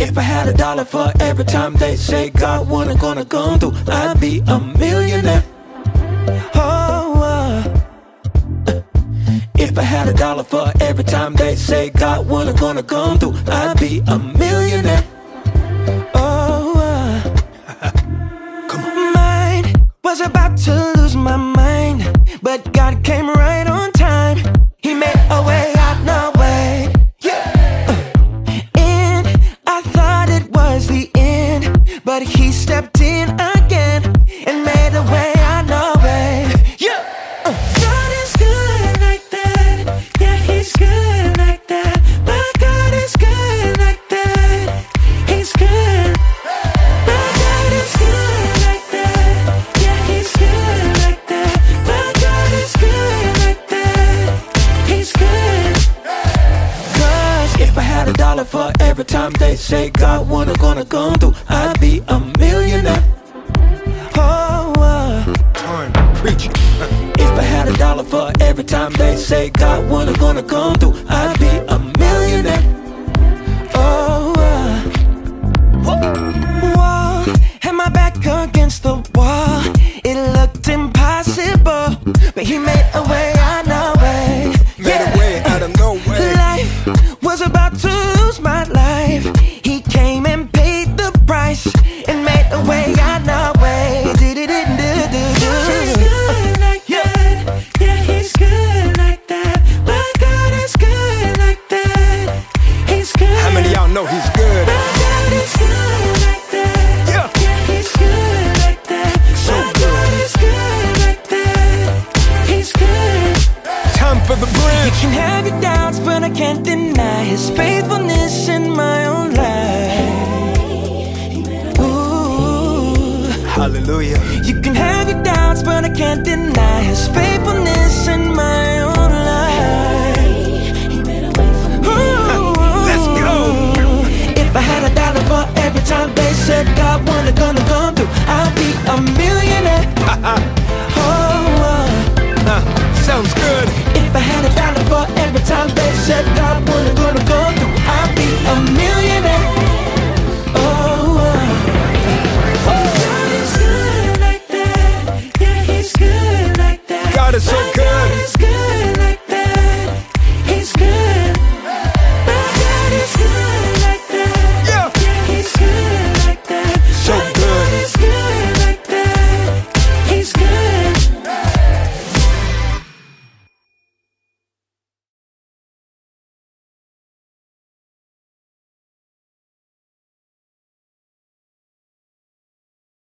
If I had a dollar for every time they say God wasn't gonna come through, I'd be a millionaire. If I had a dollar for every time they say God wasn't gonna come through, I'd be a millionaire. Come on. Mine was about to lose my mind, but God came right on time. He made a way out no way. And I thought it was the end, but He stepped in again and made a way out no way. God is good like that. Yeah, He's good like that. My God is good like that. He's good. My God is good like that. Yeah, He's good like that. My God is good like that. He's good. Cause if I had a dollar for every time they say God wasn't gonna come through, I'd be a millionaire. Preach. If I had a dollar for every time they say God wasn't gonna come through, I'd be a millionaire. Wall, had my back against the wall. It looked impossible, but He made a way out no way. Made a way out of no way. Life was about to lose my life. He came and paid the price and made a way out no way. He's good like that. Yeah, He's good like that. My God is good like that. He's good. How many of y'all know He's good? My God is good like that. Yeah, He's good like that. So My good. God is good like that. He's good. Time for the bridge. You can have your doubts, but I can't deny His faithfulness in my own life. Ooh. Hallelujah. You can have your doubts, but I can't deny His faithfulness.